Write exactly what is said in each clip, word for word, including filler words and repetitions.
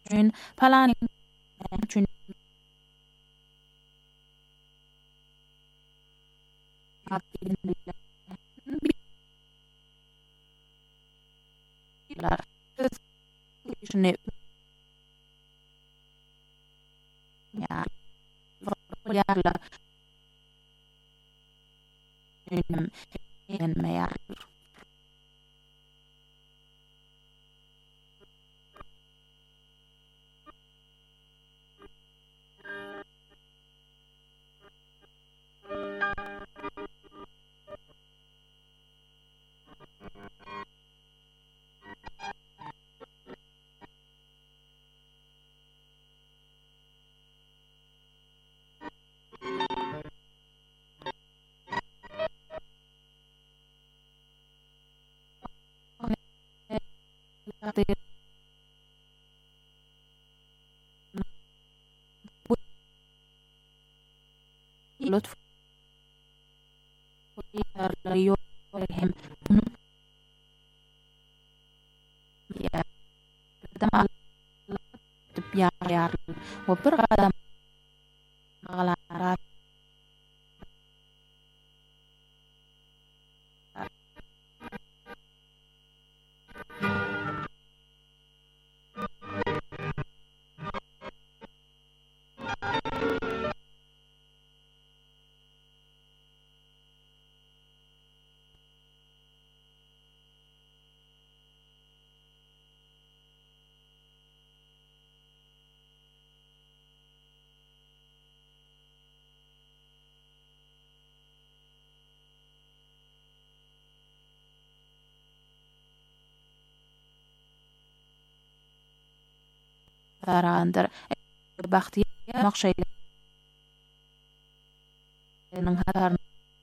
June Palani June ja jävla en mer لطف يورهم يا دم يا يا وبرغدا مغلارات Varander Bachti Marshall Nanghar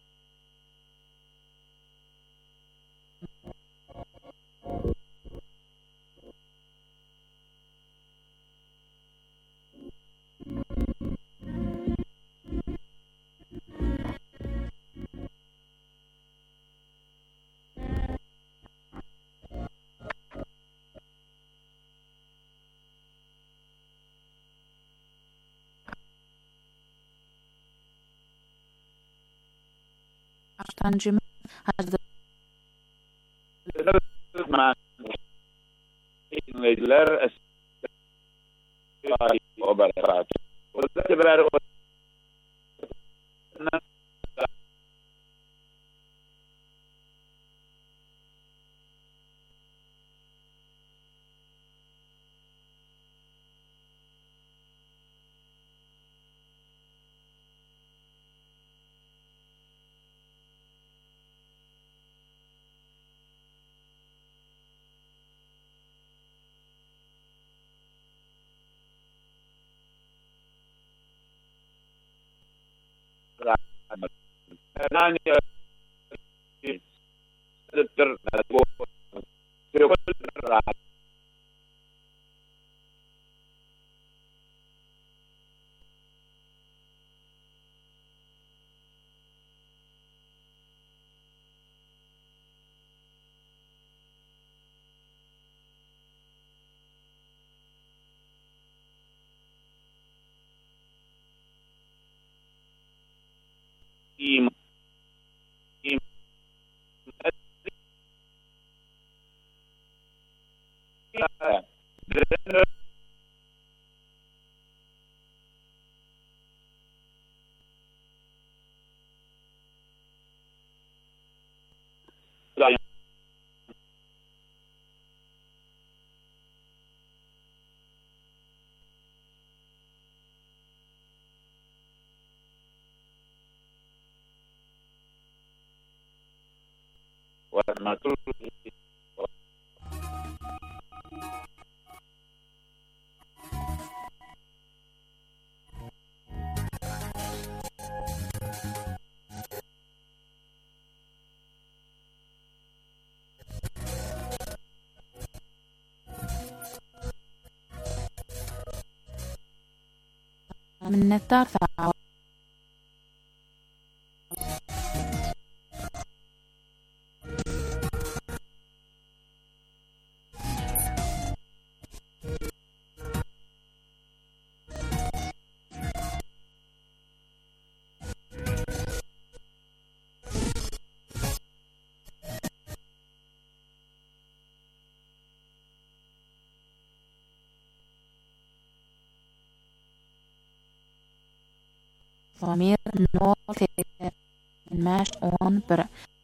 Tanjim has the Leer وبركاته وتبرر ناني تذكر في كل إيم إيم والمطلوب من الدار ومير نور ماش اون بر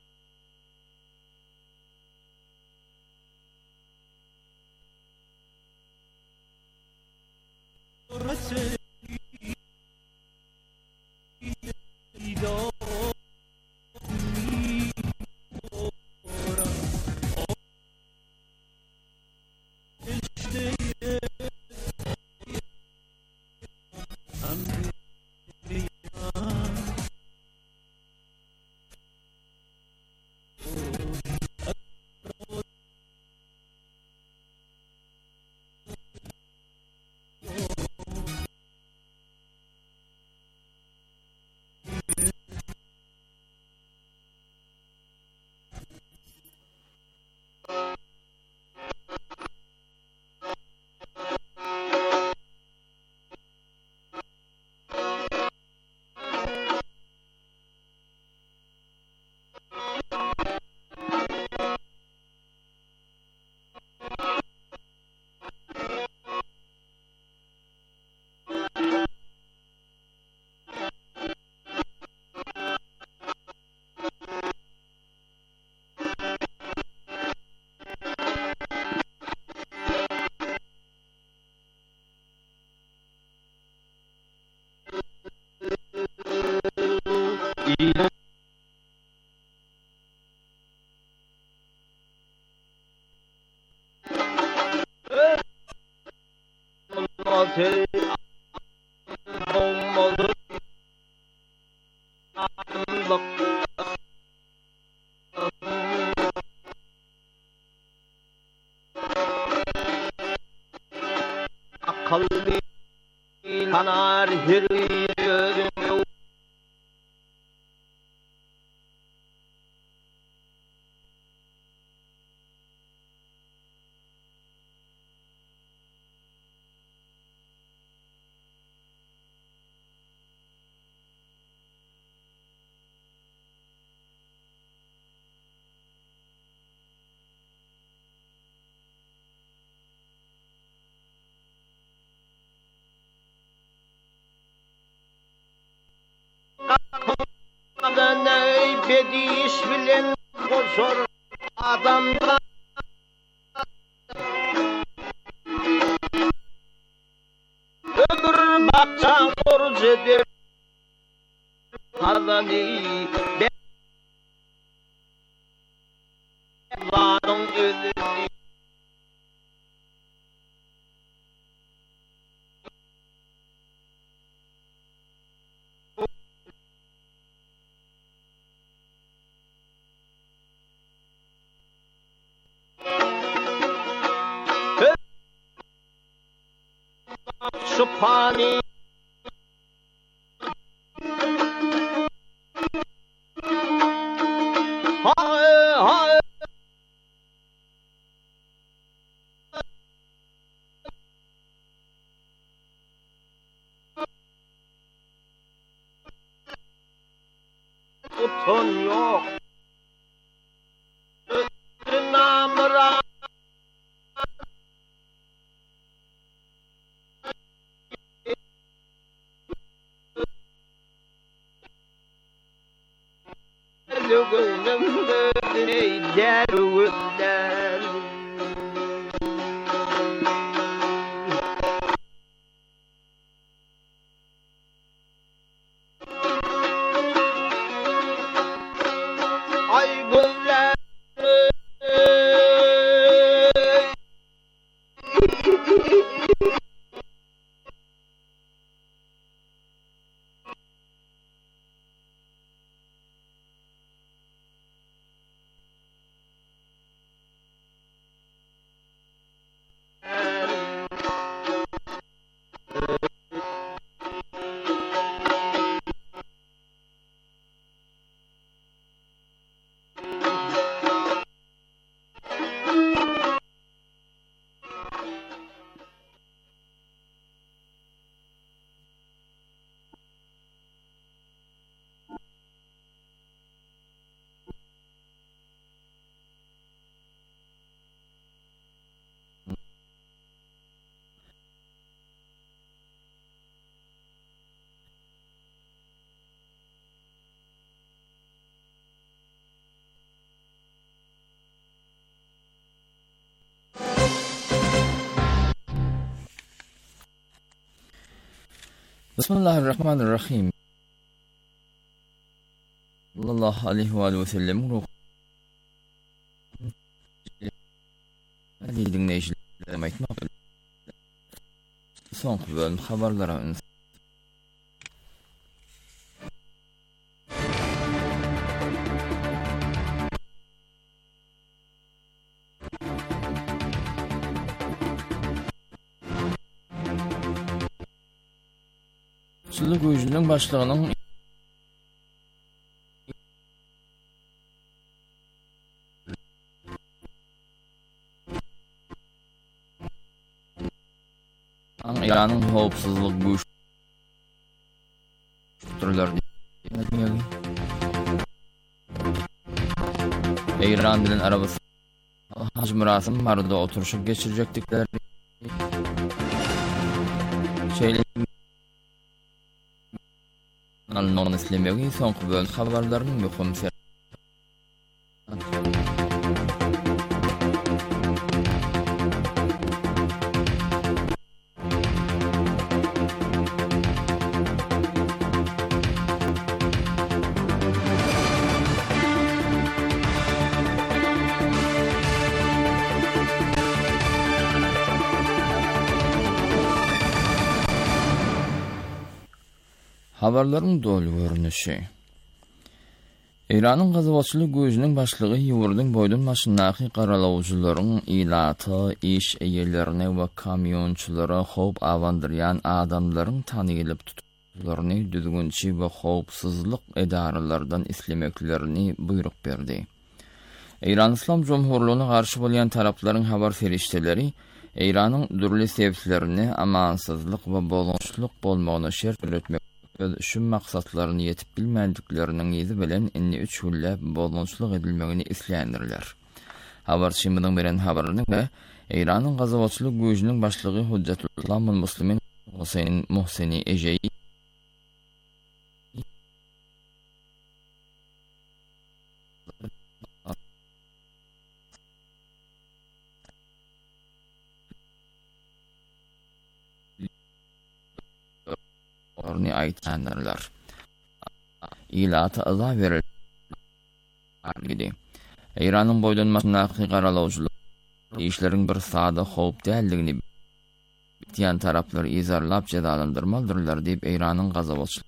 Kalbi kanar hürriyet ey bediş bilen koşar adamlar ömür bakça borç eder adani varın özünü Subhani Hay hay Utun yok Namra Gönlümde neyder öder Bismillahirrahmanirrahim. Sallallahu aleyhi ve sellem ruh. Hadi dinleyicilerim aytmak. Son bölüm haberlara ün. Sulu gücünün başlığının İran'ın hopsuzluk güç türler İran bilen arabası Hacı Murasım vardı oturuşup geçirecektikleri şeyle Alman İslamiye'yi son bölüm haberlerinin mühim ser Haberlerin dolu görünüşü. İran'ın gazavatçılık gücünün başlığı yuvurdun boydun maşındaki qaralawçylaryň ilatı, iş eýellerine ve kamyonçulara hop avandıryan adamlaryň tanıyılıp tutularyny düzgünçi ve hopsuzlyk edaralardan islemeklerini buyruk berdi. İran İslam Cumhurluğuna karşı bolýan taraplaryň habar ferişteleri İran'ın dürli sebeplerini amansızlyk ve bolğunçluk bolmagyna şert üretmek şu maksatlaryny yetip bilmediklerinin ýyzy bilen inni üç gülle bolğunçluk edilmegini isleýändirler. Habar şymynyň beren habaryny we İran'ın gazavatçılık güýjüniň başlygy Hujjatullah Muslimin Husayn Muhseni Ejeyi orny aýtýanlar. İlatı aza verildi. İran'ın boýlanmasynaky qaralawçylyk işleriň bir sada howp däldigini diýen taraplar izarlap cezalandyrmalydylar diýip İran'ın gazavatçy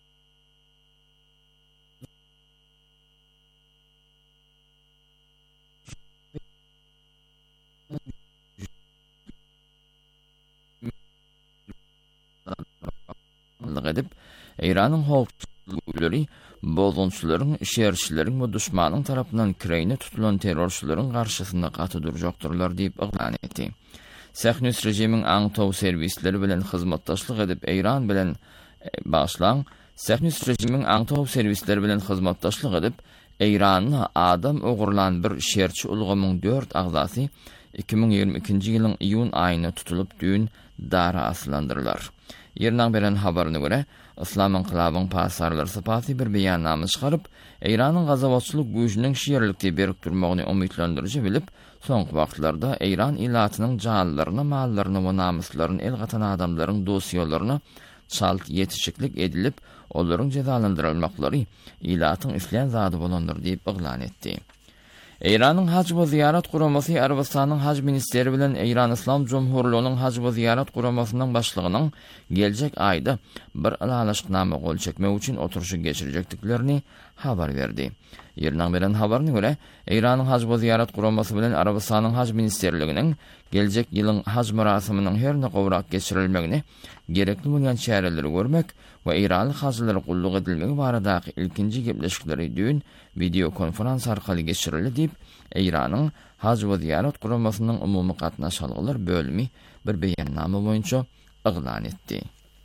edip İran'ın howpsuzlygy bolğunçylaryň, şerçileriň we düşmanyň tarapyndan kireyne tutulan terrorçylaryň garşysynda gaty durjakdyrlar diýip ýan etdi. Sähnüs rejimiň aňtaw serwisleri bilen hyzmatdaşlyk edip İran bilen başlaň Sähnüs rejimiň aňtaw serwisleri bilen hyzmatdaşlyk edip İranyň adam ogurlan bir şerçi ulgamyň dört agzasy iki bin ýygrimi ikinji ýylyň iýun aýyna tutulup düň dara aslandyrlar. Ýerden beren habaryna görä, İslam inqilabynyň pasarlary sypaty bir beýannama çykaryp, İranyň gazavatçylyk güýjüniň şeýerlikde berikdirmegini umytlandyrjy bilip, soňky wagtlarda İran ilatynyň janlaryna, mallaryna we namuslaryny el gatan adamlaryň dosiýalaryna çalt ýetişiklik edilip, olaryň cezalandyrylmaklary ilatyň isleýän zady bolandyr diýip ýan etdi. İran'ın hac ve ziyaret kuraması Arabistanyň hac ministeri bilen İran İslam Cumhurluğunyň hac ve ziyaret kuramasyndan başlygynyň geljek aýda bir alalaşyknama gol çekmek üçin oturuşy geçirecekdiklerini habar berdi. Ýerden beren habaryna görä, İran'ın hac ve ziyaret kuraması bilen Arabistanyň hac ministerliginiň geljek ýylyň hac murasimynyň her ne gowrak geçirilmegini gerekli bolýan çäreleri görmek we İranlyk hajlary gulluk edilmegi baradaky ilkinji gepleşikleri düň video konferans arkaly geçirildi diýip İran'ın hac we ziyaret kuramasynyn umumy gatnaşalgylar bölümi bir beýannama boýunça ýan etdi.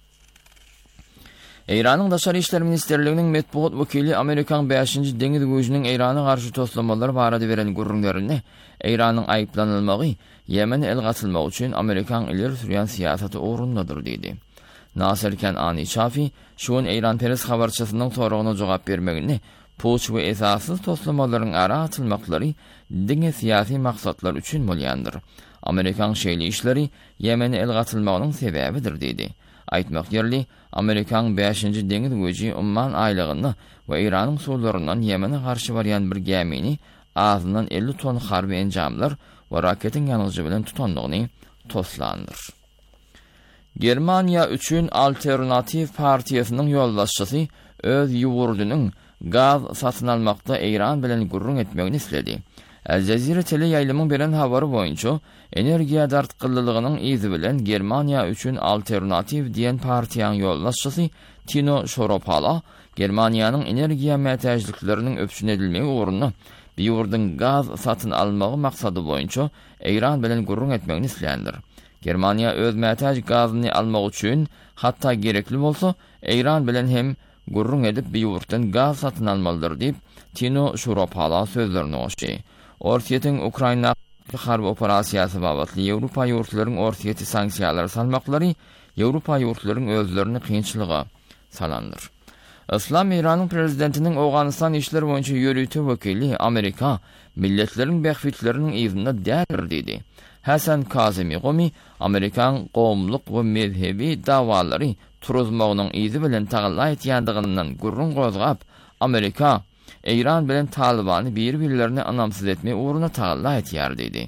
İran'ın Daşary işler ministerliginiň metbuat wekili Amerikan beşinji deňiz güýjüniň İrana garşy toslamalary barada beren gürrüňlerini İran'ın aýplanylmagy Yemen el gatylmak üçin Amerikan ileri sürýän siýasaty orundadyr diýdi. Nasirken Ani Çafi, şuun İran Peres habarçasının soruğuna cevap vermegini, puç ve esasız toslamaların ara atılmakları dine siyasi maksatlar üçün molyandır. Amerikan şeyli işleri Yemen'e el gatılmağının sebebidir dedi. Aýtmak ýerli, Amerikan beşinji deňiz göji Umman aýlygyny we Iranyň suwlaryndan Ýemene garşy barýan bir gemini azyndan elli ton harby enjamlar we raketin ýanyjy bilen tutandygyny toslandyr. Germaniýa üçin Alternativ partiýasynyň ýolbaşçysy öz ýurdunyň gaz satyn almakda Iran bilen gurrun etmegini isledi. El Jazeera tele ýaýlymyň beren habary boýunça energiýa dartkylylygynyň izi bilen Germaniýa üçin Alternativ diýen partiýanyň ýolbaşçysy Tino Şoropala Germaniýanyň energiýa mätäçlikleriniň öpüşün edilmegi uğruna bir ýurdun gaz satyn almagy maksady boýunça Iran bilen gurrun etmegini islendir. Germaniýa öz mätäç gazyny almak üçin hatda gerekli bolsa Iran bilen hem gurrun edip bir ýurtdan gaz satyn almalydyr diýip Tino Şoropala sözlerini goşdy. Orsiýetiň Ukraina harby operasiýasy babatly Ýewropa ýurtlarynyň orsiýeti sanksiýalary salmaklary Ýewropa ýurtlarynyň özlerini kynçylyga salandyr. Islam İran'ın prezidentinin Awganistan işleri boyunca yürütü vekili Amerika milletlerin behfitlerinin izinde dälir dedi. Hasan Kazemi Gomi Amerikan gowumlyk we mezhebi dawalary turuzmagynyň izi bilen tagalla etýändigininden gurrun gozgap Amerika İran bilen Talibany bir-birlerini anamsyz etme uğruna tagalla etýär dedi.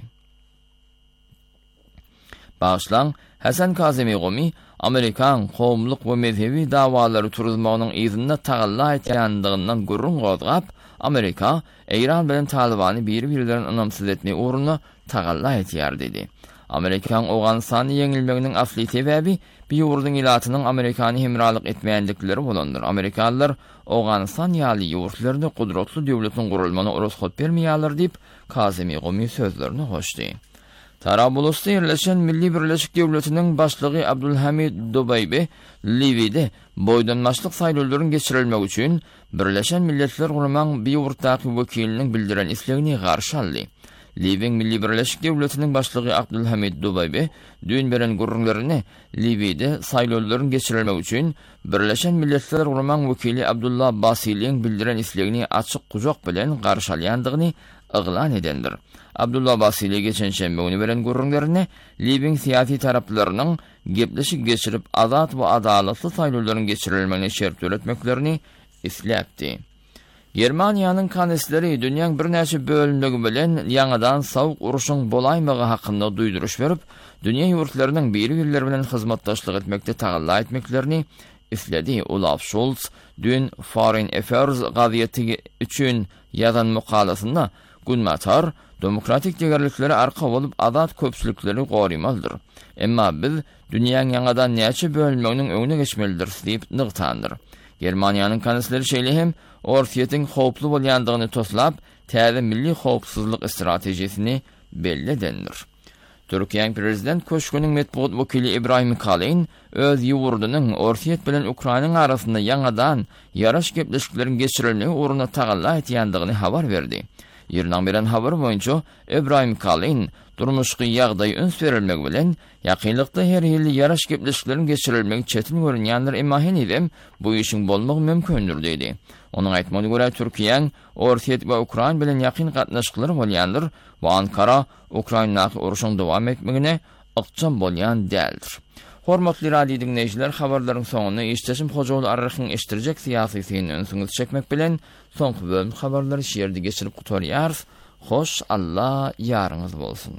Başlan Hasan Kazemi Gomi Amerikan gowumlyk we mezhebi dawalary turuzmagynyň izinde tagalla etýändiginden gurrun gozgap Amerika İran bilen Talibany bir-birlerini anamsyz etme uğruna tagalla etýär dedi. Amerikan Awganistany ýeňilmeginiň asly sebäbi bir ýurdun ilatynyň Amerikany hemralyk etmeýänlikleri bolandyr. Amerikalılar Awganistan ýaly ýurtlaryny gudratly döwletiň gurulmagyna urushot bermeýärler diýip Kazemi Gomi sözlerini hoşdy. Tarablusda ýerleşen Milli Birleşik Döwletiniň başlygy Abdulhamid Dobaybe Liwide boýdanmaçlyk saýlawlaryň geçirilmegi üçin Birleşen Milletler Gurulmagyň bir ýurtdaky wekiliniň bildiren islegini garşy aldy. Libyň Milli Birleşik Döwletiniň başlygy Abdulhamid Dobaybe dün beren gurrunlaryny Libyde saýlawlaryň geçirilmegi üçin Birleşen Milletler Gurulmagyň wekili Abdullah Basiliň bildiren islegini açyk kujak bilen garşy alýandygyny yglan edendir. Abdullah Basili geçen şembe günü beren gurrunlaryny Libyň siýasy taraplarynyň gepleşik geçirip azat we adalatly saýlawlaryň geçirilmegine şert öretmeklerini isläpdi. Germaniýanyň kansleri dünýäň bir näçe bölümlegi bilen ýangadan sowuk uruşyň bolaýmagy hakynda duýduruş berip, dünýä ýurtlarynyň bir-birleri bilen hyzmatdaşlyk etmekde tagalla etmeklerini isledi. Olaf Scholz dün Foreign Affairs gaziýeti üçin ýazan makalasynda Gunmatar demokratik degerlikleri arka bolup azat köpçülükleri gorymalydyr. Emma biz dünýäň ýangadan näçe bölümleginiň öňüne geçmelidir diýip nygtandyr. Germaniýanyň kansleri şeýle hem orsiýetiň howply bolýandygyny toslap, täze milli howpsuzlyk stratejiýesini belledendir. Türkiýanyň prezident köşküniň metbuat wekili Ibrahim Kalin öz ýurdunyň orsiýet bilen Ukraina arasynda ýangadan ýaraş gepleşikleriň geçirilmegi uğruna tagalla etýändigini habar berdi. Ýerden beren habar boýunça Ibrahim Kalin durmuşky ýagdaý öns berilmegi bilen ýakynlykda her ýyl ýaraş gepleşikleriň geçirilmegi çetin görünýändir, emma henidem bu işin bolmagy mümkindir dedi. Onuň aýtmagyna görä Türkiýanyň orsiýet we Ukraina bilen ýakyn gatnaşyklary bolýandyr we Ankara Ukrainaky uruşyň dowam etmegine ykjam bolýan däldir. Hormatly radio dinleýijiler, habarlaryň soňuna işçesim Hojaly arrykyň eşdirjek syýasy synyň öňüňe çekmek bilen soňky bölüm habarlary şeýerde geçirip gutarýar. Hoş Allah ýaryňyz bolsun.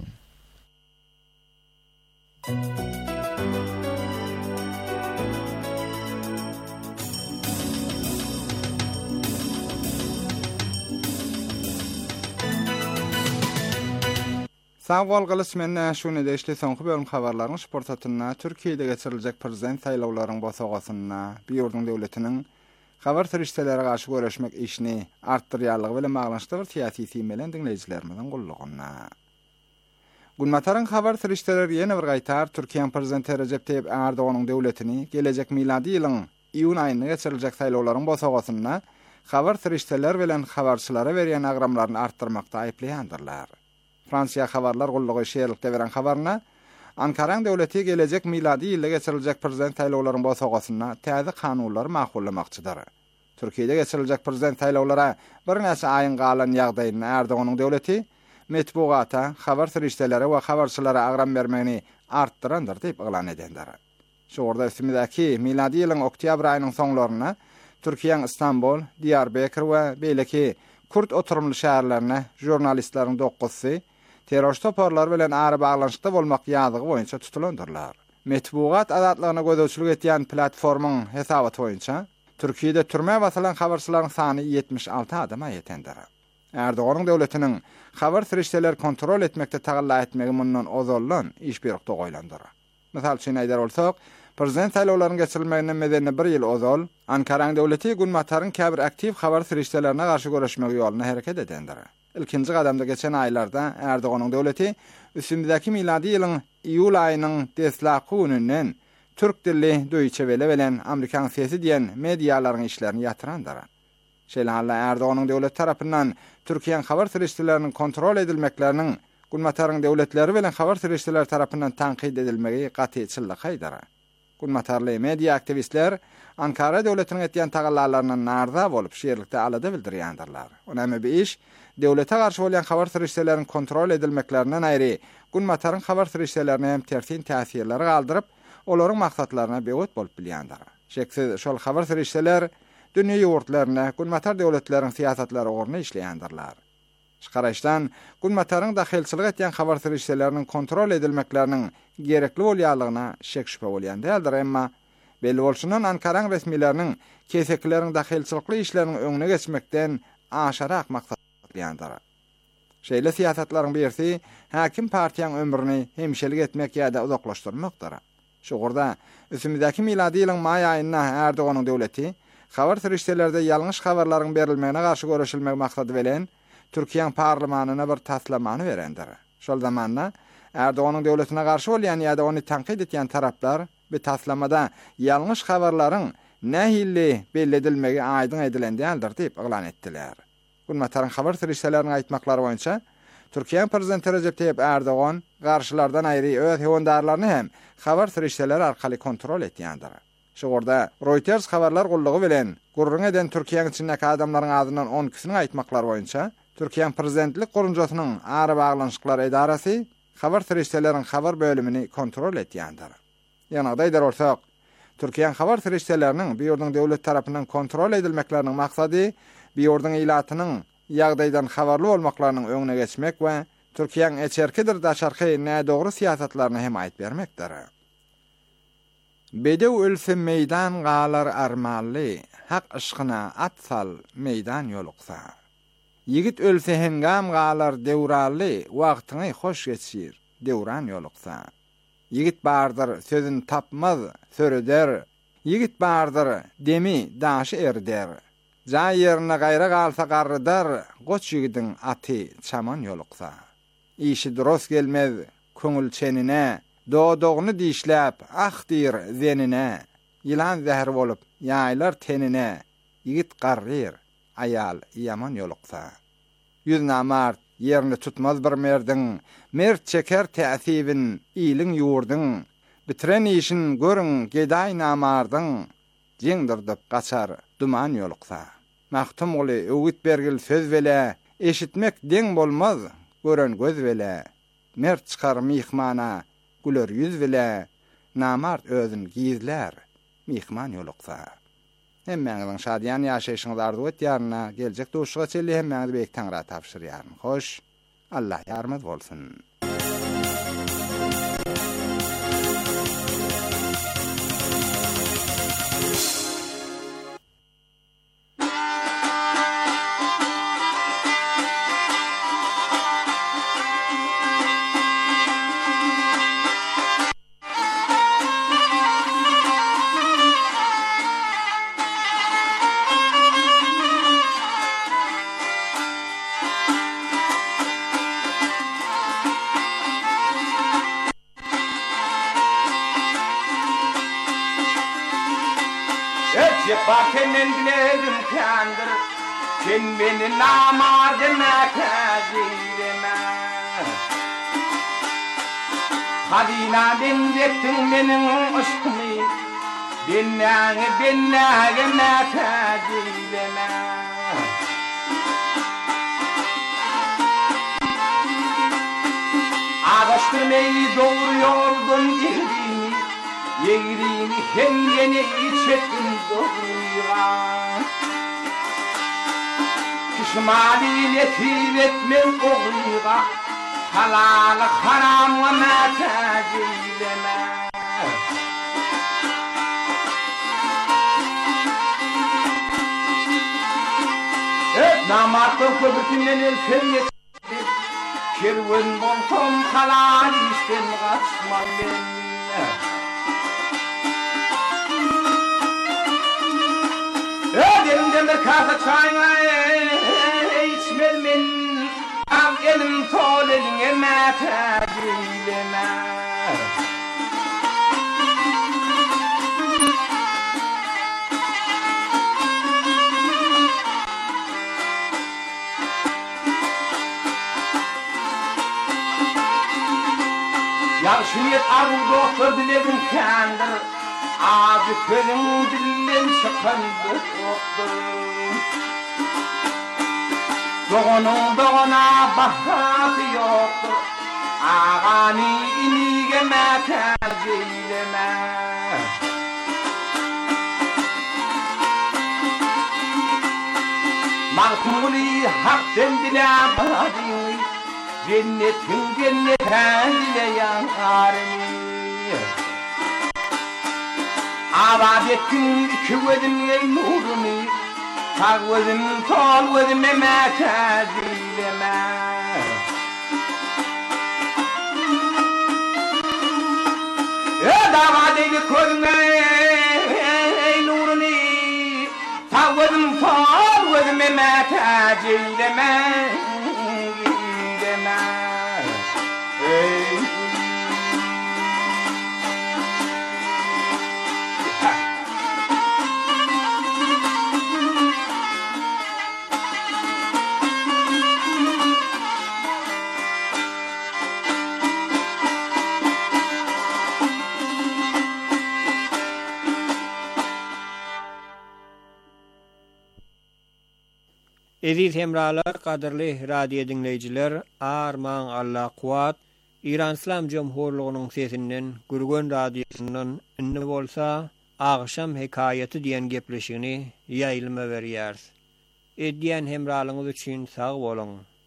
Sağol gylysmenne şunu deşli soňky bölüm habarlaryny sportatyna Türkiýede geçiriljek prezident saýlawlarynyň bosagasyna bir ýurdun döwletiniň habar terişdeleri garşy göreşmek işini artdyrýarlygy bilen maglanyşly bir syýasy siýmelen dinleýijilerimizden gullugyna. Gunmataryň habar terişdeleri ýene bir gaýtar Türkiýanyň prezidenti Recep Tayyip Erdoganyň döwletini gelecek miladi ýylyň iýun aýyna geçiriljek saýlawlaryň bosagasyna habar terişdeler bilen habarçylara berýän agramlaryny artdyrmakda aýplaýandyrlar. Fransiýa habarlar gullugy şeýerlikde beren habaryna Ankaraň döwleti gelecek miladi ýylda geçiriljek prezident saýlawlaryň bosagasyna täze kanunlar maqullamakçydyr. Türkiýede geçiriljek prezident saýlawlara bir näçe aýyn galan ýagdaýyny Erdoganyň döwleti metbuata, habar terişdeleri we habarçylara agram bermegini artdyrandyr diýip ýylan edendir. Şurada üstümüzdäki miladi ýylyň oktýabr aýynyň soňlaryna Türkiýanyň Istanbul, Diyarbakır we beýleki Kurt oturumly şäherlerine jurnalistleriň dokuzsy terror toparlar bilen ara baglanşykda bolmak ýadygy boýunça tutulandyrlar. Metbuat azatlygyna gözöçlük etýän platformyň hesabaty boýunça Türkiýede türme basalan habarçylaryň sany yetmiş alty adama ýetendir. Erdoğan'ın döwletiniň habar firişteler kontrol etmekde tagalla etmegi mundan ozallan iş berikde goýlandyr. Misal üçin aýdar bolsak, prezident saýlawlarynyň geçirilmegine medeni bir ýyl ozal, Ankaraň döwleti Gunmataryň käbir aktiv habar firiştelerine garşy görüşmek ýoluna hereket edendir. İlkinji gadamda geçen aýlarda Erdoğan'ın döwleti üstündäki miladi ýylyň iýul aýynyň deslaky gününden türk dilli Deutsche Welle bilen Amerikan sesi diýen mediýalaryň işlerini ýatyrandyr. Şeýle Erdoğan'ın döwlet tarapyndan Türkiýanyň habar firişteleriniň kontrol edilmekleriniň Gunmataryň döwletleri bilen habar firişteler tarapyndan tanqid edilmegi gatyçylyk haýdar. Gunmatarly media aktivistler Ankara döwletiniň etýän tagallalarynyň narda bolup şeýerlikde alada bildirýändirler. Onamy bir iş döwlete garşy bolan habar firişteleriniň kontrol edilmeklerinden aýry Gunmataryň habar firiştelerine hem tersin täsirleri galdyryp olaryň maksatlaryna beýot bolup bilýändir. Şeksiz şol habar firişteler dünýä ýurtlaryna Gunmatar döwletleriniň siýasatlary ogurna işleýändirler. Şgaraşdan Gunmataryň dahilçilik etýän habar firişteleriniň kontrol edilmekleriniň gerekli bolýanlygyna şek şüphe bolýan däldir, emma belli bolşundan Ankaraň resmileriniň kesekleriň dahilçilikli işleriniň öňüne geçmekden aşarak maksatlanýandyr. Şeýle siýasatlaryň birisi hakim partiýanyň ömrüni hemşelik etmek ýa-da uzaklaşdyrmakdyr. Şurada üstümüzdäki miladi ýylyň maý aýyna Erdoğan'ın döwleti habar firiştelerde ýalňyş habarlaryň berilmegine garşy görüşilmek maksady bilen Türkiýanyň parlamentine bir taslamany berendir. Şol zamanda Erdoğan'ın döwletine garşy bolýan ýa-da ony tanqid etýän taraplar bu taslamada ýalňyş habarlaryň nähilli belli edilmegi aýdyn edilendiňdir diýip eglan etdiler. Gunmataryň habar firişteleriniň aýtmaklary boýunça Türkiýanyň prezidenti Recep Tayyip Erdoğan garşylardan aýry öz hewendarlaryny hem habar firişteleri arkaly kontrol etýändir. Şurada Reuters habarlar gollugy bilen gurrun eden Türkiýanyň içindäki adamlaryň adynyň on kisiniň aýtmaklary boýunça Türkiýanyň prezidentlik gurunjasynyň ara baglanşyklar edarasy habar firişteleriň habar bölümini kontrol etýändir. Ýa-ni aýdar bolsak, Türkiýanyň habar firişteleriniň bir ýurduň döwlet tarapyndan kontrol edilmekleriniň maksady bir ýurduň ilatynyň ýagdaýdan habarly bolmaklarynyň öňüne geçmek we Türkiýanyň eçerkidir daşarky nädogry siýasatlaryny hem aýt bermekdir. Bedew ölse meydan galar armally, hak ışkyna atsal meydan ýoluksa. Yigit ölse hengam galar dewrally, wagtyny hoş geçir, dewran ýoluksa. Yigit bardyr sözün tapmaz, söreder. Yigit bardyr demi daşy erder. Ja ýerine gaýra galsa garrydar, goç ýigidiň aty çaman ýoluksa. İşi duros gelmez köňül çenine, doğduğunu dişläp ah dir zenine. Ýylan zäher bolup ýaýlar tenine, yigit garryr, aýal ýaman ýoluksa. Yüz namart ýerini tutmaz bir merdiň, mert çeker täsibin ýylyň ýurdyň. Bitiren işin görüň gedaý namardyň, jeňdirdi gaçar duman ýoluksa. Mahtum oly öwit bergil söz bele, eşitmek deň bolmaz, gören göz bele. Mert çykar mihmana, güler yüz bile, namart özün gizler, mihman ýoluksa. Hemmeňiziň şadyan ýaşaýşyňyz arzu etýärine, geljek duşga çelli hemmeňizi beýik taňra tapşyrýaryn. Hoş, Allah ýarmaz bolsun. Bakenen dilerim kandır, sen beni namardyna kazireme. Hadina bendettin menin aşkymy, bennaňy bennaňy kazireme. Ağaçtırmayı doğru yoldun girdini, Yeğrini kendine içetin doğruya Kişmali netil etmen oğluya Halal haram ve mata ceyleme Et namartın köbürtünden ölsen yetsin Kerven bolsam halal işten kaçmam ben Elimden bir kasa çayına içmemin Am elim tol eline mata ceyleme Yarşiyet arzu doktor diledim kandır Abi benim dillen şakandı doktor Doğunun doğuna bahatı yoktur Ağani inige metal ceyleme Mahmuli hakten dile badini Cennetin cennetten dile yanarını Abad ettin iki gözüm ey nurunu Tak gözüm tol gözüme mata zeyleme E dava deyli gözüme ey nurunu Tak gözüm tol gözüme mata zeyleme Zeyleme Ey Eziz hemralar, qadirli radio dinleyiciler, Arman Allah Kuat, İran İslam Cumhurluğu'nun sesinden, Gürgün Radyosu'ndan ünlü bolsa, Ağşam Hekayeti diyen gepleşini yayılma veriyarız. Ediyen hemralığınız için sağ olun.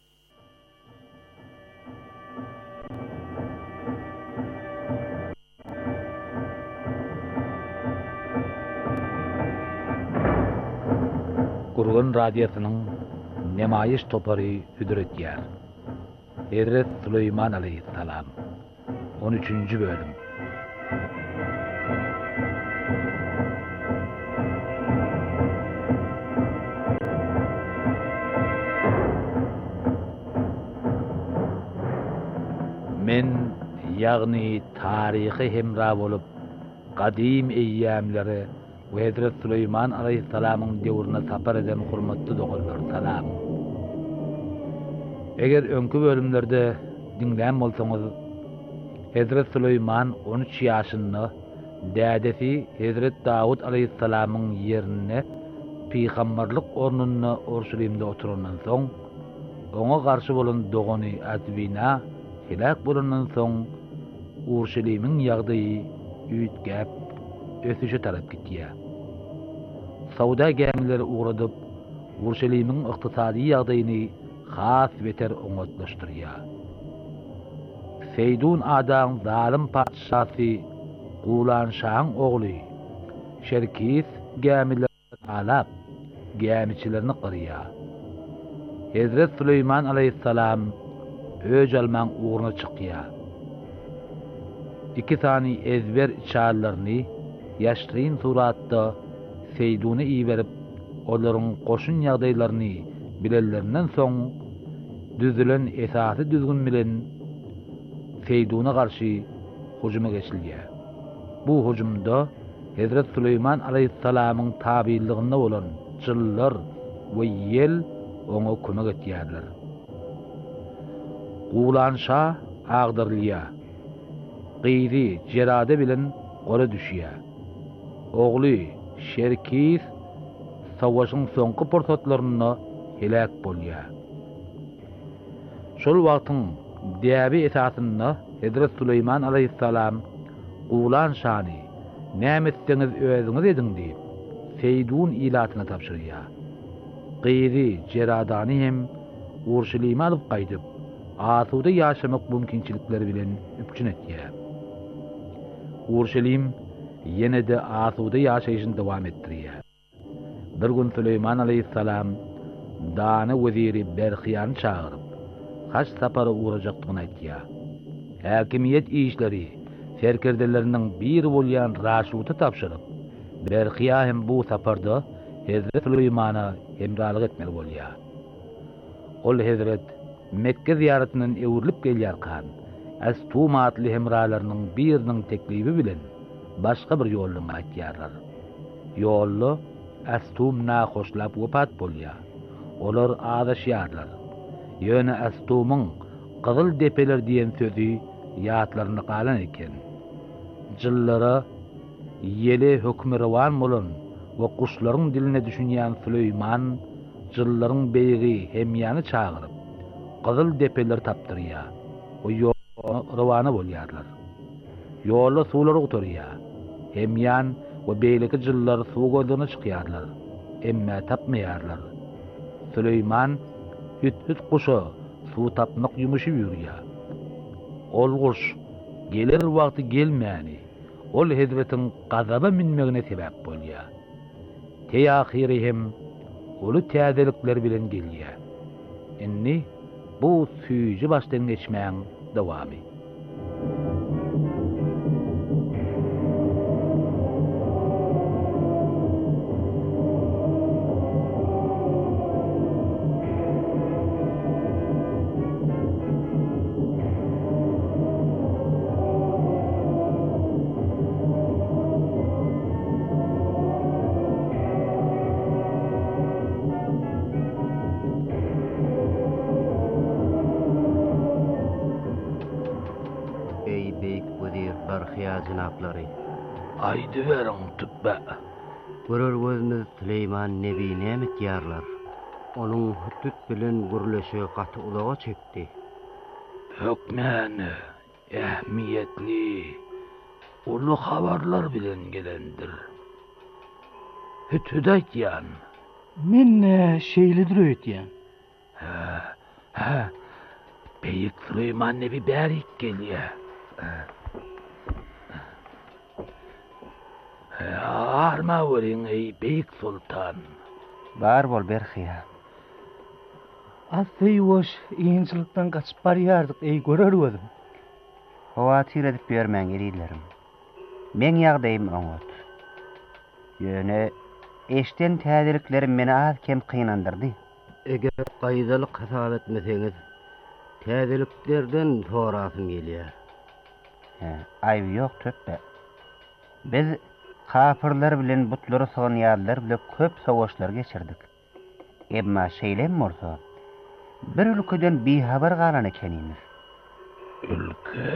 Gürgün Radyosu'nun nemayiş toparı hüdret yer. Hazret Süleyman Aleyhisselam on üçüncü bölüm. Men yağni tarihi hemra bolup qadim eyyamları ve Hazret Süleyman Aleyhisselam'ın devrine sapar eden hurmatlı dogallar salam. Eger önkü bölümlerde dinleyen bolsanız, Hazret Süleyman on üç yaşında dədesi Hazret Davud Aleyhisselam'ın yerine peygamberlik ornuna Urşulim'de oturundan son, ona karşı bolan doğunu Azbina helak bolandan son Urşulim'in yağdığı üyütgäp ösüşe tarap gittiya. Sauda gemileri uğradıp Urşulim'in iqtisadi yağdığını has beter oňatlaşdyrýa. Seydun adam zalim padşasy Gulan Şah'ın oğlu Şerkis gemiler alap gemiçilerini qırýa. Hazret Süleyman Aleyhisselam öz alman uğruna çykýa. İki tani ezber çağlarını yaşryn suratda Seydun'a iyi verip olaryň goşun ýagdaýlaryny bilenlerinden soň düzülen esasy düzgün bilen Seydun'a karşı hujuma geçilýär. Bu hujumda Hazret Süleyman Aleyhisselam'ın tabiiliginde olan çyllar we yel oňa kömek etýärler. Gulan Şah agdyrylýar. Gyzy Cerade bilen gola düşýär. Ogly Şerkis savaşyň soňky pursatlaryna helak bolýar. Şol wagtyň däbi esasynda Hazret Süleyman Aleyhisselam Gulan Şahny Nämetdeňiz özüňiz ediň diýip Seydun ilatyna tapşyrýar. Gyýry Jeradany hem Urşulymy alyp gaýdyp, asuda ýaşamak mümkinçilikleri bilen üpçün etýär. Urşulym ýene-de asuda ýaşaýyşyny dowam etdirýär. Bir gün Süleyman aleyhissalam Dany weziri Berhiýany çagyryp, haç sapara uğrajakdygyny aýtýar. Häkimiýet işleri serkerdeleriniň biri bolýan Raşuda tapşyryp, Berhiýa hem bu saparda Hazrat Süleymana hemralyk etmeli bolýar. Ol Hazrat Mekke ziyaretiniň ewrilip gelýärkan, Astum atly hemralarynyň biriniň teklibi bilen başga bir ýolluny aýtýarlar. Ýollu Astum nahoşlap wepat bolýar. Olar adaşýarlar. Ýöne Astumyň Gyzyl depeler diýen sözi ýatlaryna galan eken. Jyllara ýeli hökmürewan bolan we kuşlaryň diline düşünýän Süleyman jyllaryň beýigi hemýany çagyryp Gyzyl depeler tapdyrýar. O ýol rowany bolýarlar. Ýolda suwlary gutarýar. Hemýan we beýleki jyllar suw gözüne çykýarlar. Emma tapmaýarlar. Süleyman hüt-hüt kuşa suw tapmak ýumuşy ýürýär. Ol kuş gelir wagty gelmäni. Ol Hazretiň gazaba minmegine sebäp bolýar. Teýahiri hem olu täzelikler bilen gelýär. Inni bu süýji başdan geçmäň dowamy. Aýdy beriň tüppe. Görür gözümiz Süleyman nebi näme diýarlar. Onuň hütüt bilen gürleşi gaty ulaga çekdi. Hökmäni ähmiýetli, ulu habarlar bilen gelendir. Hütüt aýtýan. Men şeýledir öýtýän. Ha, ha. Beýik Süleyman nebi bärik gelýär. Arma weriň ey beýik sultan. Bar bol Berhiýa. Asy woş ýynçylykdan gaçyp barýardyk ey görer gözüm. Hawatyr edip bermäň erilerim. Men ýagdaýym oňat. Ýöne eşden täzeliklerim meni az kem kynandyrdy. Eger gaýdalyk hasap etmeseňiz, täzeliklerden sorasym gelýär. He, aýby ýok töppe. Biz kafirler bilen butlary soňýarlar bilen köp sowuşlar geçirdik. Emma şeýlem bolsa, bir ülkeden bihabar galan ekenimiz. Ülke?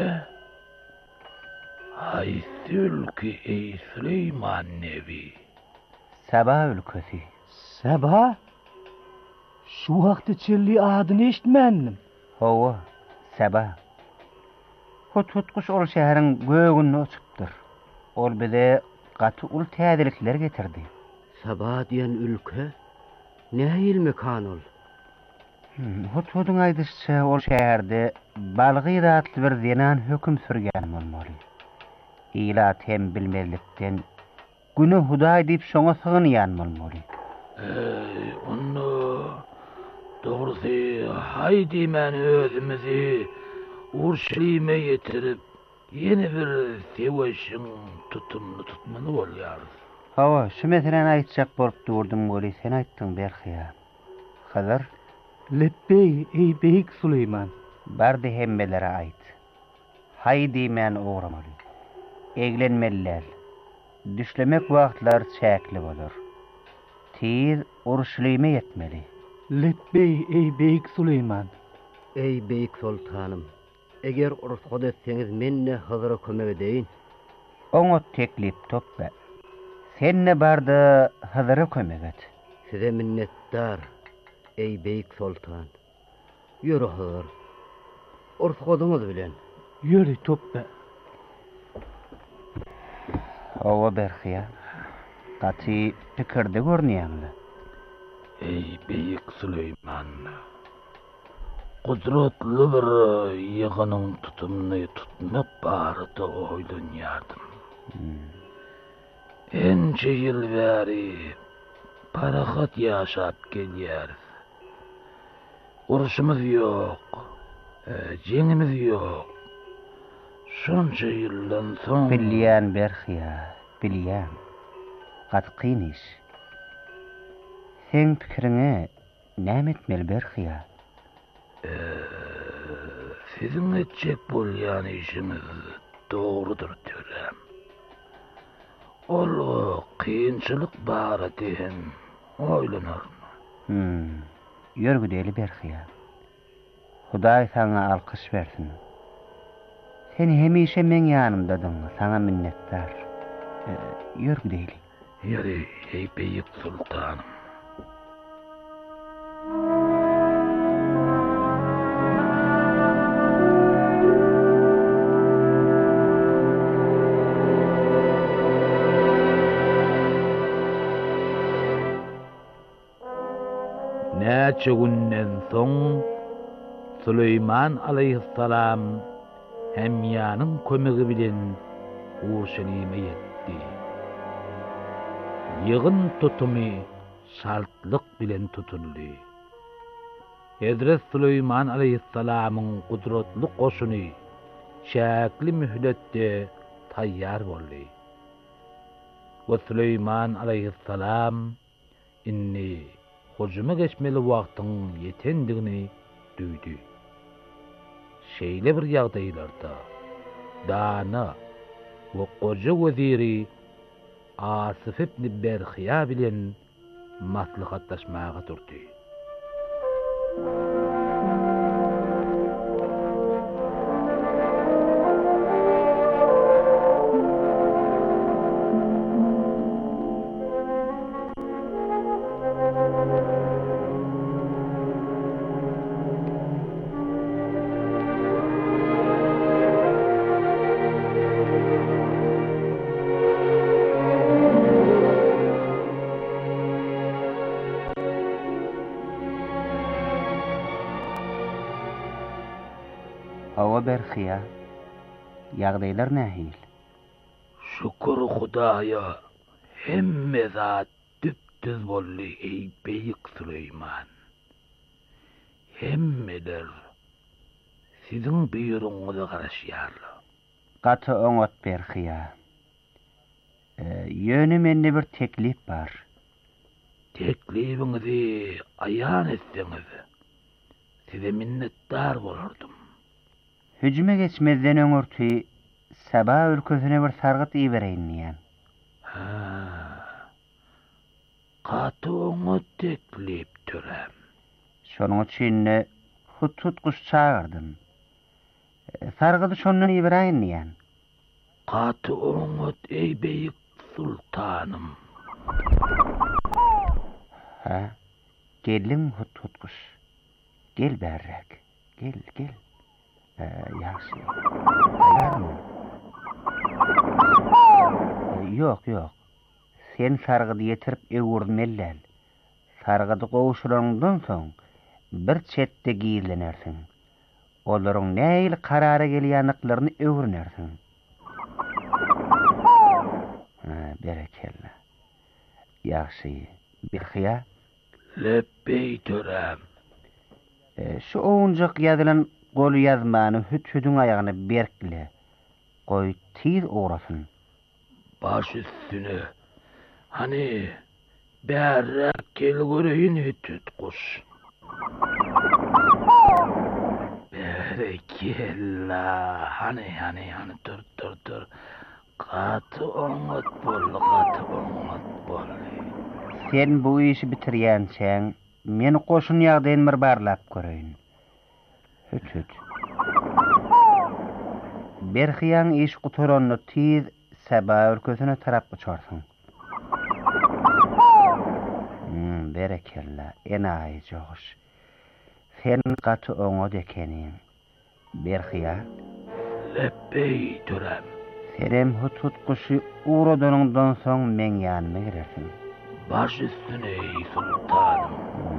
Haýsy ülke ey Süleyman nebi? Saba ülkesi. Saba? Şu wagty çelli adyny eşitmändim. Howa, Saba. Hut hutkuş ol şäheriň göğünde uçupdyr. Ol bize gaty ul täzelikler getirdi. Saba diýen ülke nähil mekan ol? Hmm, Hut-hutyň aýdysça ol şäherde Balgy atly bir zenan höküm sürgän bolmaly. Ýylat hem bilmezlikden güni Hudaý diýip şoňa sığynýan bolmaly. Ey, onu dogrusy haýdy men özümizi Urşulyme ýetirip yeni bir seweşiň tutumly tutmany bolýar. Hawa, şu meseleni aýtjak bolup durdum boly, sen aýtdyň Berhiýa. Hazır? Leppey ey beýik Süleyman. Bardy hemmelere aýt. Haýdy men oğramaly. Eglenmeliler. Düşlemek wagtlar çäkli bolar. Tiz Urşulyme ýetmeli. Leppey ey beýik Süleyman. Ey beýik sultanım. Eger urfat etseňiz menne hazyra kömek edeýin. Oňa teklip toppa. Senne barda hazyra kömek et. Size minnetdar ey beýik sultan. Ýöre hazır. Urfatyňyz bilen. Ýöre toppa. Owa berhiya. Gaty pikirde görnýärmi? Ey Beyik Süleyman. Kudretli bir yığının tutumunu tutmak barıda oylanýardym. Hmm. Ence yıl bäri parahat ýaşap gelýäris. Uruşumuz ýok, e, jeňimiz ýok. Şonça ýyldan soň Bilýän berhiya, bilýän. Gaty qyn iş. Sen pikiriňe näme etmeli berhiya? Ee, sizin etjek bolýan işiniz dogrudur törem. Ol kynçylyk bar eden oýlanarmy? Hmm. Ýörgüdeli berhiya. Hudaý sana alkyş bersin. Sen hemişe men ýanymdadyň, sana minnetdar. Ee, Ýörgüdeli. Ýöre, ey Beyik Sultanym. Näçe günden soň Süleyman aleyhissalam hemýanyň kömegi bilen Urşelime ýetdi. Ýygyn tutumy şartlyk bilen tutuldy. Hazrat Süleyman aleyhissalamyň kudretli goşuny şäkli mühletde taýýar boldy. Ve Süleyman aleyhissalam inni hujuma geçmeli wagtyň ýetendigini duýdy. Şeýle bir ýagdaýlarda Dana we goja weziri Asif ibn Berhiya bilen maslahatlaşmaga durdy. Owa berhiya. Ýagdaýlar nähil? Şükür Hudaýa, hemme zat düpdüz boldy ey Beyik Süleyman. Hemmeler siziň buyrugyňyza garaşýarlar. Gaty oňat berhiya. Ee, Ýöne mende bir teklip bar. Teklibiňizi aýan etseňiz, size minnetdar bolardym. Hücüme geçmezden öňürti Saba ülkesine bir sargyt iýbereýin diýen. Ha. Gaty oňa teklip törem. Şonuň üçin hut tutguş çağırdym. E, sargydy şondan iýbereýin diýen. Gaty oňa ey Beyik Sultanym. Ha. Gelin hut tutguş. Gel berrek. Gel, gel. Ee, yaxşı. Ayarmı? Ee, yok, yok. Sen sargıdy yetirip öwürmellän. Sargıdy gowşurandan soň bir çetde giýlenersiň. Olaryň näil karara gelýänliklaryny öwürnersiň. Ha, berekella. Yaxşı. Birhiya. Leppey törem. Ee, şu oňjak ýazylan gol ýazmany hüt-hütüň aýagyna berkle. Goý tiz ugrasyn. Baş üstüne. Hani bärrak gel göreýin hüt-hüt kuş. Berekella. Hani hani hani dur dur dur. Gaty oňat bol, gaty oňat bol. Sen bu işi bitirýänçäň, meni goşun ýagdaýyn bir barlap göreýin. Hüt hüt. Berhiyan iş guturanny tiz Saba ülkesine tarap uçarsyň. Hmm, berekella, enaýy joguş. Sen gaty oňa dekeniň. Berhiya. Leppey törem. Serem hut hut kuşu uğradığından soň men ýanyma girersiň. Baş üstüne ey sultanım.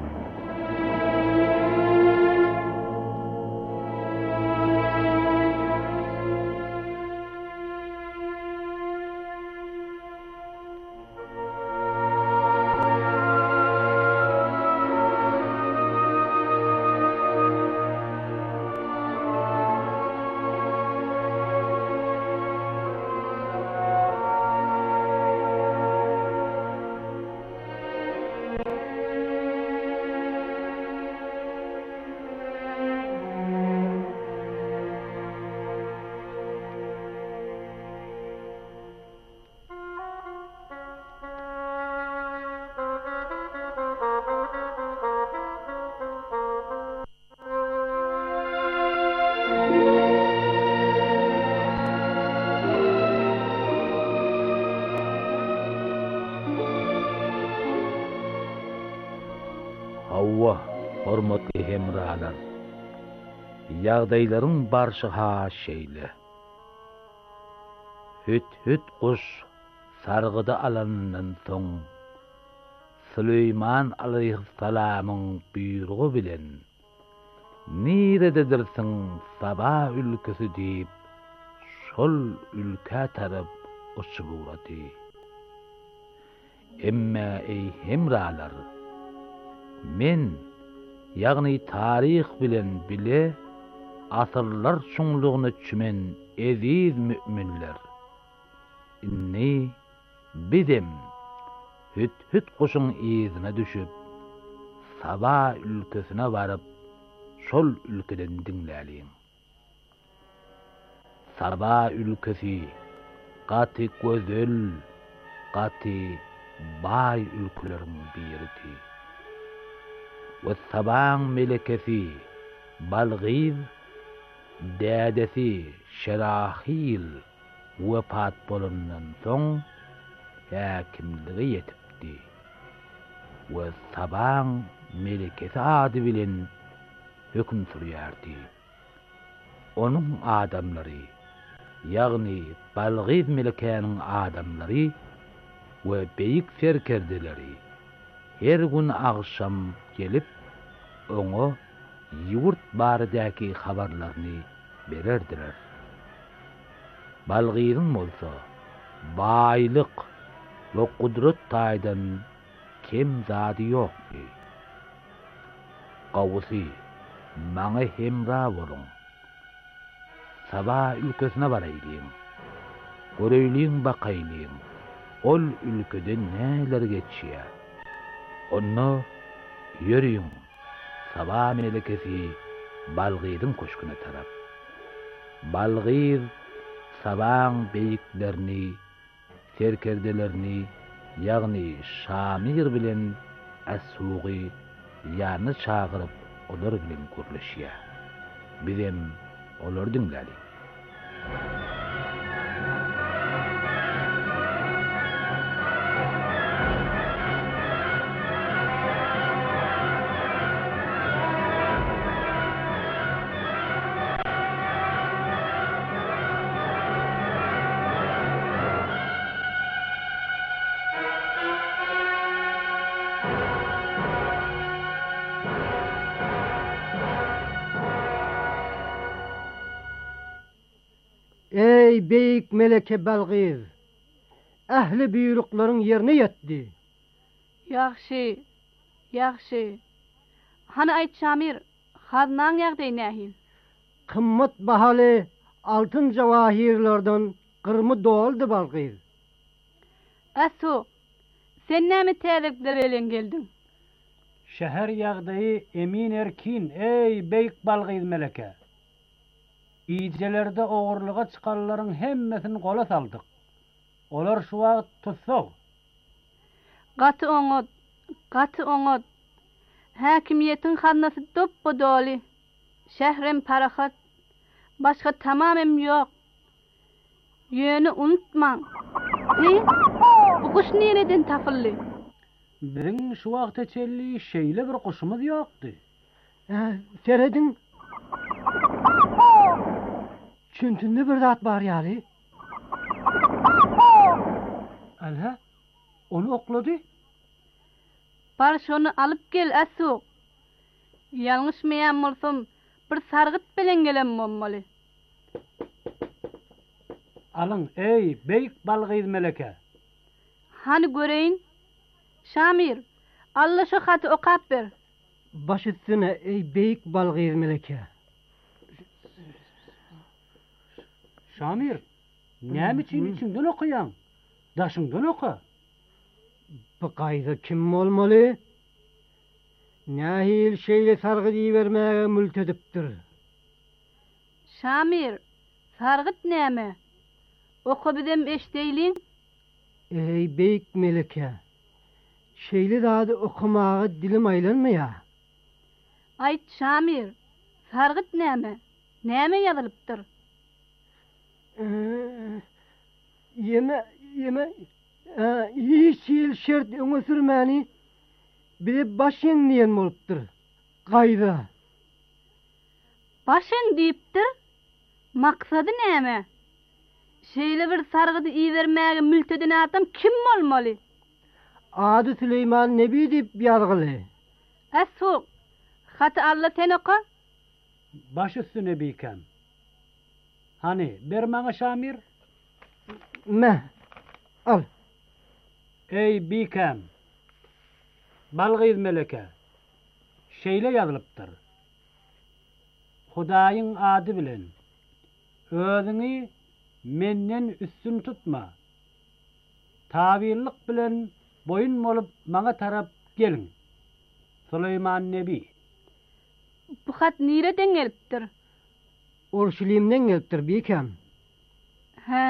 Hawa, hormatly hemralar. Ýagdaýlaryň barşy haşeýle. Hüt hüt kuş sargyda alanyndan soň Süleyman aleyhissalamyň buyrugy bilen nirededirsiň Saba ülkesi diýip şol ülke tarap uçup urady. Emma ey hemralar, men ýagny taryh bilen bile asyrlar çuňlugyny çümen eziz müminler. Inni bidem hüt hüt kuşun izine düşüp Saba ülkesine varıp şol ülkeden dinläliyim. Saba ülkesi gaty gözel, gaty bay ülkeleriň biridi. Ve Saba'ň melekesi Balgiz dädesi Şerahil wepat bolundan soň häkimligi ýetipdi. We Saba'ň melekesi ady bilen hökm sürýärdi. Onuň adamlary, ýagny Balgiz melekeniň adamlary we beýik serkerdeleri her gün agşam gelip oňa ýurt baradaky habarlaryny bererdiler. Balgyryň bolsa baýlyk we kudret taýdan kim zady ýokdy. Gawsy maňa hemra bolan. Saba ülkesine baraýlyň. Göreýliň bakaýlyň. Ol ülkede näler geçýär? Onu yürüyün. Saba melekesi Balgyzyň köşküne tarap. Balgyz Saba'ň beýiklerini, serkerdelerini, ýagny Şamir bilen As-Sugy ýany çagyryp olar bilen görleşýär. Bizem olar dinläli. Ey beýik meleke Balgyz, ähli büýrüklaryň ýerine ýetdi. Ýaxşy, ýaxşy. Hana aýt Şamir, haznaň ýagdaýy nähil? Kymmat bahaly altyn jawahirlerden gyrmy doldy Balgyz. Asu, sen näme täzekler bilen geldiň? Şäher ýagdaýy emin erkin, ey beýik Balgyz meleke. İýjelerde ogurlyga çykarlaryň hemmesini gola saldyk. Olar şu wagt tutsak. Gaty oňot, gaty oňot. Häkimiýetiň haznasy dop-doly. Şährem parahat. Başga tamamem ýok. Ýöni unutmaň. He? Bu kuş nereden tapyldy? Biziň şu wagt eçelli şeýle bir kuşumuz ýokdy. Äh, seredin Çüntünde bir zat bar ýaly. Alha, onu okladı. Bar şonu alıp gel Asuk. Yanlışmayan bolsam bir sargıt bilen gelen bolmaly. Alın ey beyik balgyz meleke. Hani göreyin? Şamir, Allah şu hatı okap ber. Baş üstüne ey beyik balgyz meleke. Şamir, näme için içinden okuyan? Daşından oku. Bu gaýda kim bolmaly? Nähil şeýle sargı diýbermäge mültedipdir. Şamir, sargıt näme? Oku bidem eşdeýlin. Ey beyik meleke. Şeýle zady okumagy dilim aýlanmaýa. Ayt Şamir, sargıt näme? Näme ýazylypdyr? Ee, yeme yeme ee, hiç yıl şert öňe sürmäni bir başyň diýen bolupdyr. Gaýda. Başyň diýipdir. Maksady näme? Şeýle bir sargydy iýermäge mülteden adam kim bolmaly? Ady Süleyman Nebi diýip ýazgyly. Asuk, haty Allah sen oku. Baş üstüne beykem. Hani ber maňa Şamir? Meh. Al. Ey beykem. Balgyz meleke. Şeýle ýazylypdyr. Hudaýyň ady bilen özüňi menden üstün tutma. Tabirlik bilen boyun bolup maňa tarap gelin. Süleyman Nebi. Bu hat nireden gelipdir? Urşulimden gelipdir beykem. He.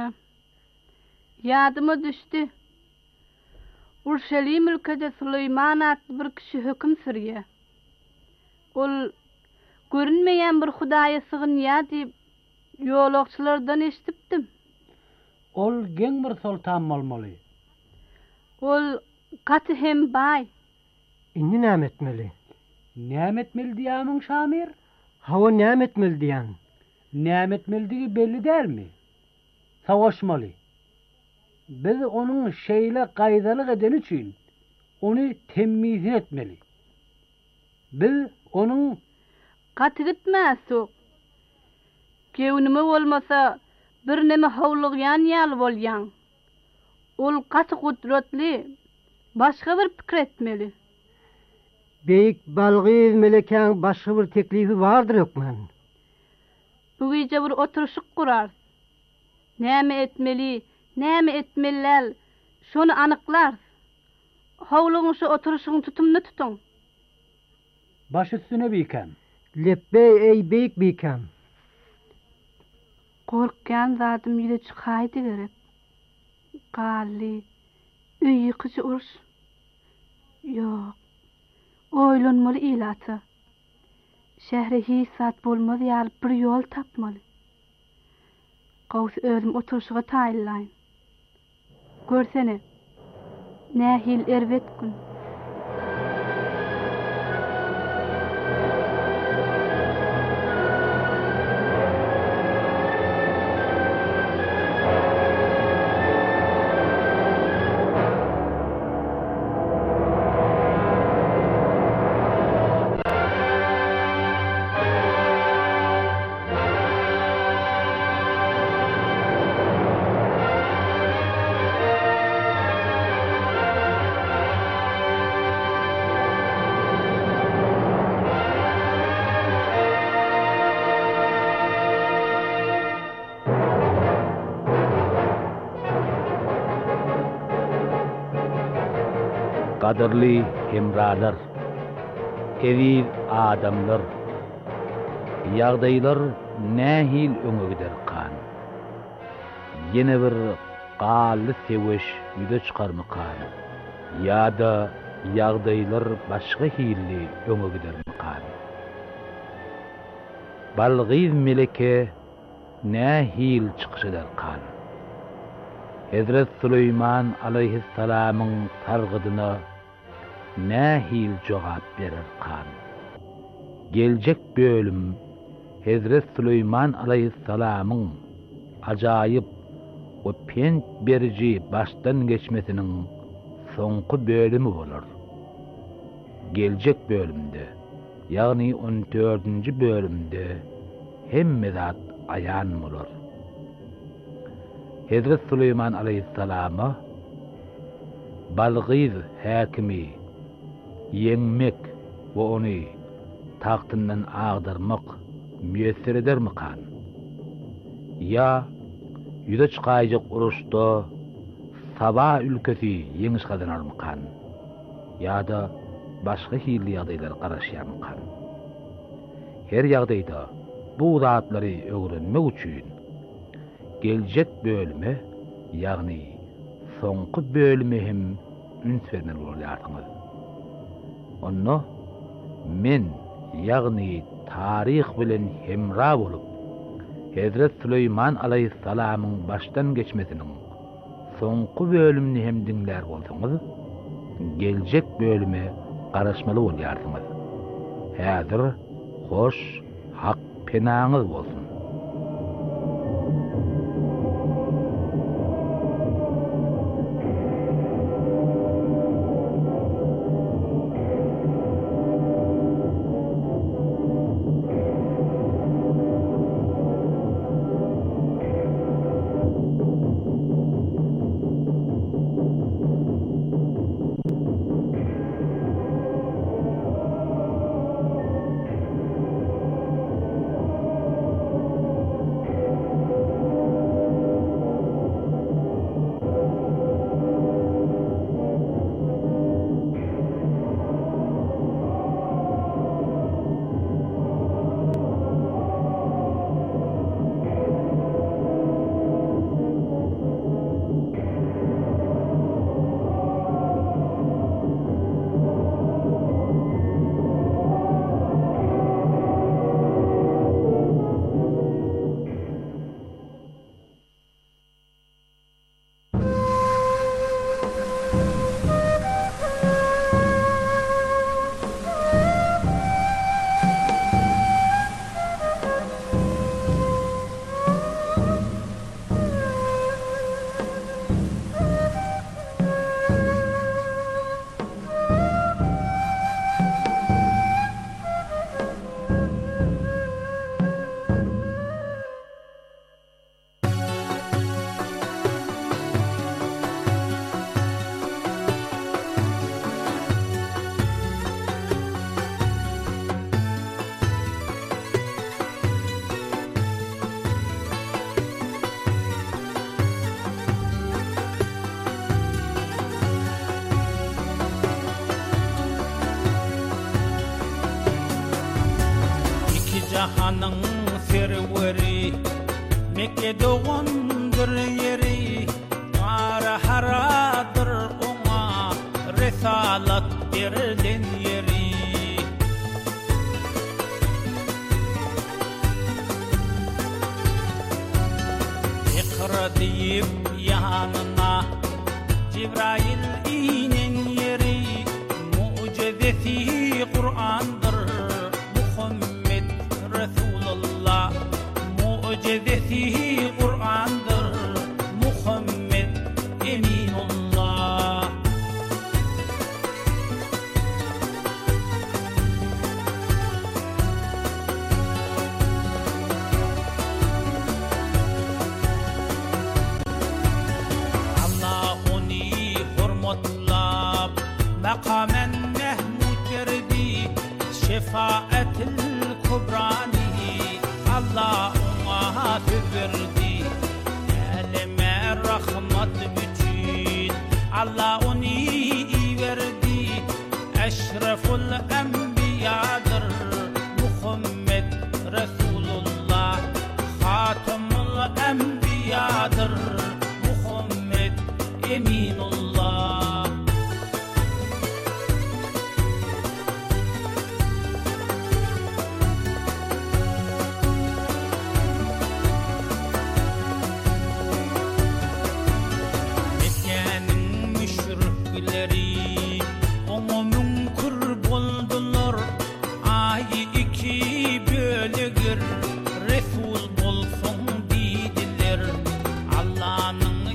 Yadıma düştü. Urşulim ülkede Süleyman adlı bir kişi hüküm sürýär. Ol görünmeýän bir Hudaýa sığınýar diýip ýolakçylardan eşitipdim. Ol geň bir sultan bolmaly. Ol gaty hem bay. Indi näme etmeli? Näme etmeli diýämiň Şamir? Hawa näme etmeli diýän? Näme etmeligi belli dälmi? Savaşmaly. Biz onuň şeýle gaýdalyk eden üçin onu temyiz etmeli. Biz onuň gaty gitmäsok. Gewnime bolmasa bir neme howlugyan ýaly bolýan. Ol gaty gudratly, başga bir pikir etmeli. Beyik balgyz melekäň başga bir teklifi bardyr ökmen. Bu gece bir oturuşyk kurar. Näme etmeli, näme etmeliler, şonu anyklar. Howlugyň şu oturuşyň tutumny tutuň. Baş üstüne beykem. Leppey ey beyik beykem. Korkgan zatym ýüze çykaýdy gerek. Galli, üýi kıçı uruş. Yok, oýlanmaly ilaty. Şähre hiç sat bolmaz ýaly bir ýol tapmaly. Gaws özüm oturuşyga taýlaýyn. Görsene, nähil erwet gün. Kadırlı hemralar, eziz adamlar, ýagdaýlar nähil öňe gider kan. Ýene bir gally seweş ýüze çykarmakan. Ýa-da ýagdaýlar başga hilli öňe gidermakan. Balgyz meleke nähil çykyş eder kan. Hazret Süleyman aleyhisselam'ın sargıdyna nähil jogap berer kan. Geljek bölüm Hazret Süleyman aleyhisselam'ın ajaýyp o pent berici baştan geçmesinin soňky bölümi bolar. Geljek bölümde, ýagny on dördünji bölümde hemme zat aýan bolar. Hazrat Süleyman aleyhissalama Balgiz häkimi ýeňmek we ony tahtyndan agdyrmak müýesser edermikan? Ya ýüze çykaýjak uruşda Saba ülkesi ýeňiş kazanarmykan? Ýa-da başga hili ýagdaýlar garaşýarmykan? Her ýagdaýda bu zatlary öwrenmek üçin geljek bölüme, ýagny soňky bölüme hem ünsvermeli bolýarsyňyz. Onu men ýagny taryh bilen hemra bolup Hazrat Süleyman aleyhissalamyň baştan geçmesiniň soňky bölümini hem dinler bolsaňyz, geljek bölüme garaşmaly bolýarsyňyz. Häzir hoş, hak penaňyz bolsun. Cahanyň serweri Mekke doğandır yeri Ara haradır ona Risalat berilen yeri Ikra deyip yanına Cibrail inen yeri Mucizesi Kur'an'dır Resulullah mucizesi Kur'an'dır Muhammed eminullah Allah onu hurmatlab makamen Mehmud verdi şefaatil kubrani Allah ona verdi elime rahmat bütün Allah onu verdi eşreful enbiyadır Muhammed Resulullah hatamul enbiyadır Muhammed eminullah Resul bolsun dediler Allah'ın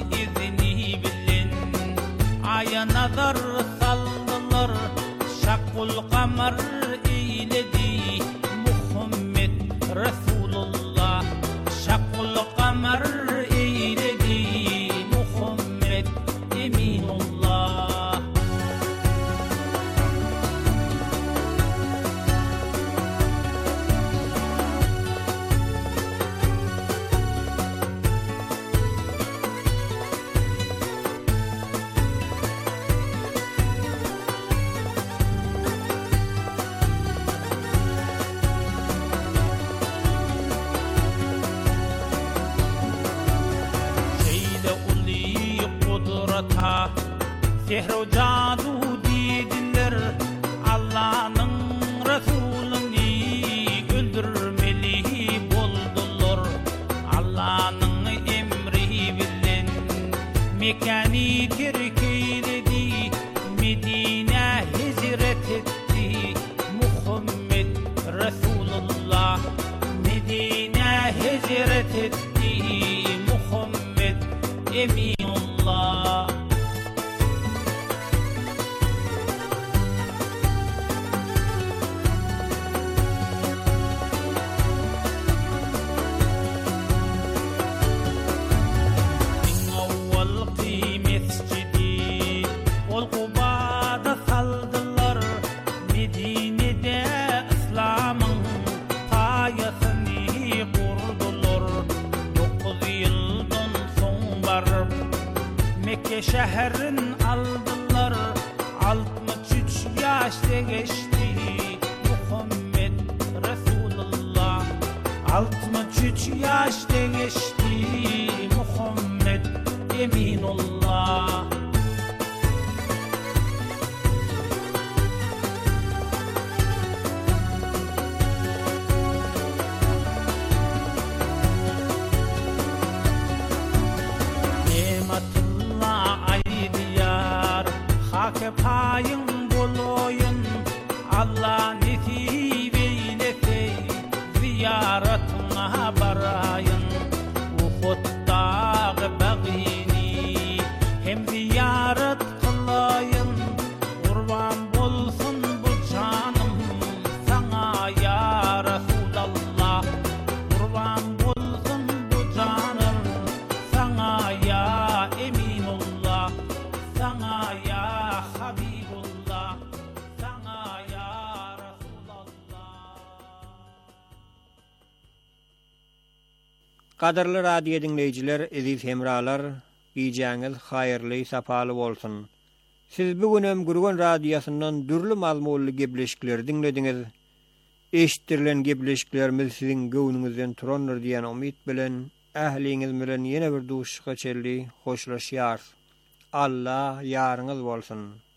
Sehro jadu didiler Allah'ın Resulüni öldürmeli boldular Allah'ın emri bilen mekani terkeyledi Medine hicret etti Muhammed Resulullah Medine hicret etti Muhammed Eminullah şehrin aldılar altmış üç yaşta geçti Muhammed Resulullah altmış üç yaşta geçti Muhammed Eminullah Payın boloyun Allah nesip eylese ziyaretine barayın Uhud'daki bagini hem ziyaret kılayın Kurban bolsun bu canım sana ya Resulallah Kurban bolsun bu canım sana ya Eminullah sana ya Habibullah sana ya Resulallah Qadarly radio dinleyijiler, aziz hemralar, iýjaňyz haýyrly, sapaly bolsun. Siz bugünem Gurgun radiosundan dürli mazmunly gepleşikler dinlediňiz. Eşitdirilen gepleşiklerimiz siziň göwnüňizden turandyr diýen umyt bilen ähliňiz bilen ýene bir duşuşga çelli hoşlaşýar. Allah ýaryňyz bolsun.